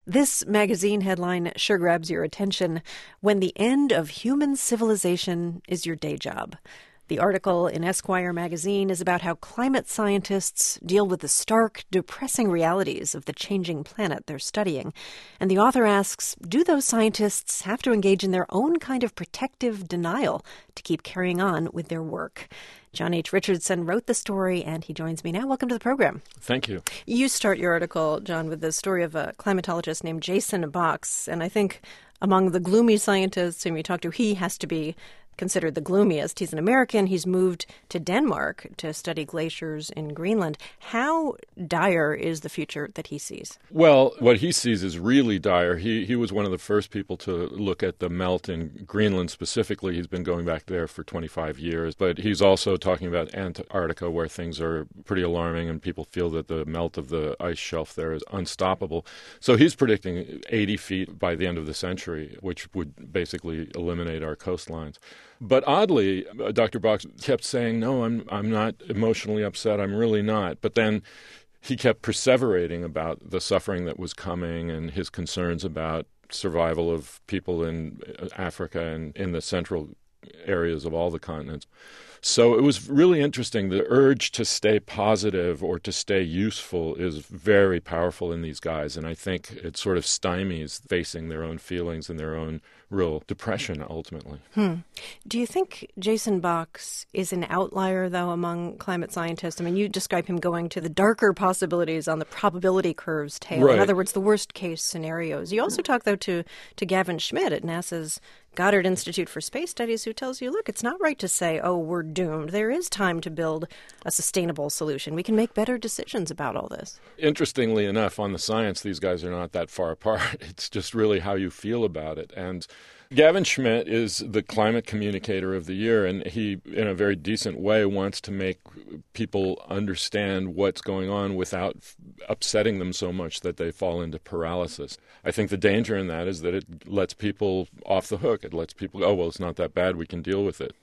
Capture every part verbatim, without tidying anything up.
This magazine headline sure grabs your attention: When the End of Human Civilization is Your Day Job. The article in Esquire magazine is about how climate scientists deal with the stark, depressing realities of the changing planet they're studying. And the author asks, do those scientists have to engage in their own kind of protective denial to keep carrying on with their work? John H. Richardson wrote the story, and he joins me now. Welcome to the program. Thank you. You start your article, John, with the story of a climatologist named Jason Box. And I think among the gloomy scientists whom you talk to, he has to be considered the gloomiest. He's an American. He's moved to Denmark to study glaciers in Greenland. How dire is the future that he sees? Well, what he sees is really dire. He he was one of the first people to look at the melt in Greenland specifically. He's been going back there for twenty-five years. But he's also talking about Antarctica, where things are pretty alarming and people feel that the melt of the ice shelf there is unstoppable. So he's predicting eighty feet by the end of the century, which would basically eliminate our coastlines. But oddly, uh, Doctor Box kept saying, no, I'm I'm not emotionally upset. I'm really not. But then he kept perseverating about the suffering that was coming and his concerns about survival of people in Africa and in the central areas of all the continents. So it was really interesting. The urge to stay positive or to stay useful is very powerful in these guys. And I think it sort of stymies facing their own feelings and their own real depression, ultimately. Hmm. Do you think Jason Box is an outlier, though, among climate scientists? I mean, you describe him going to the darker possibilities on the probability curve's tail. Right. In other words, the worst-case scenarios. You also talk, though, to, to Gavin Schmidt at NASA's Goddard Institute for Space Studies, who tells you, look, it's not right to say, oh, we're doomed. There is time to build a sustainable solution. We can make better decisions about all this. Interestingly enough, on the science, these guys are not that far apart. It's just really how you feel about it. And Gavin Schmidt is the climate communicator of the year, and he, in a very decent way, wants to make people understand what's going on without upsetting them so much that they fall into paralysis. I think the danger in that is that it lets people off the hook. It lets people go, oh, well, it's not that bad. We can deal with it.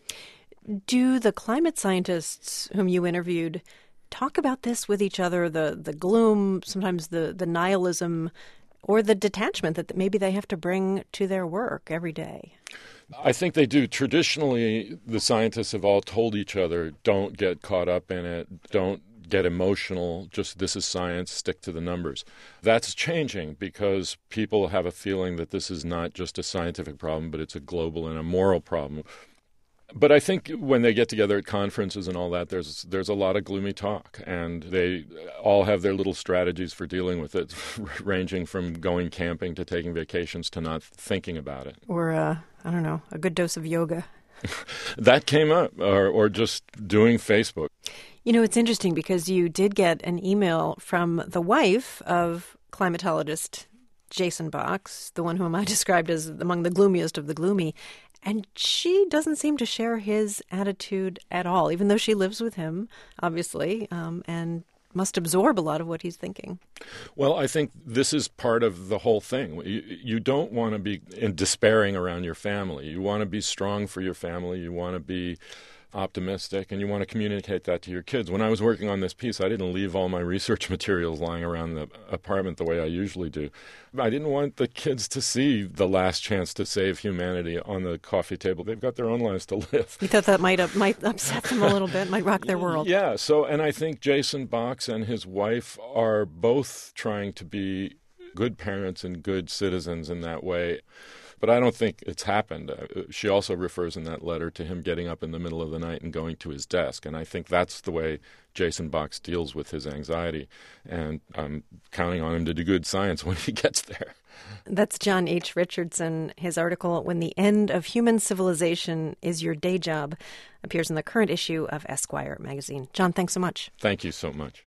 Do the climate scientists whom you interviewed talk about this with each other, the, the gloom, sometimes the, the nihilism, or the detachment that maybe they have to bring to their work every day? I think they do. Traditionally, the scientists have all told each other, don't get caught up in it, don't get emotional, just this is science, stick to the numbers. That's changing because people have a feeling that this is not just a scientific problem, but it's a global and a moral problem. But I think when they get together at conferences and all that, there's there's a lot of gloomy talk, and they all have their little strategies for dealing with it, ranging from going camping to taking vacations to not thinking about it. Or, uh, I don't know, a good dose of yoga. That came up, or, or just doing Facebook. You know, it's interesting because you did get an email from the wife of climatologist Jason Box, the one whom I described as among the gloomiest of the gloomy. And she doesn't seem to share his attitude at all, even though she lives with him, obviously, um, and must absorb a lot of what he's thinking. Well, I think this is part of the whole thing. You, you don't want to be in despairing around your family. You want to be strong for your family. You want to be optimistic, and you want to communicate that to your kids. When I was working on this piece, I didn't leave all my research materials lying around the apartment the way I usually do. I didn't want the kids to see the last chance to save humanity on the coffee table. They've got their own lives to live. You thought that might uh, might upset them a little bit, might rock their world. Yeah, so, and I think Jason Box and his wife are both trying to be good parents and good citizens in that way. But I don't think it's happened. Uh, she also refers in that letter to him getting up in the middle of the night and going to his desk. And I think that's the way Jason Box deals with his anxiety. And I'm counting on him to do good science when he gets there. That's John H. Richardson. His article, When the End of Human Civilization is Your Day Job, appears in the current issue of Esquire magazine. John, thanks so much. Thank you so much.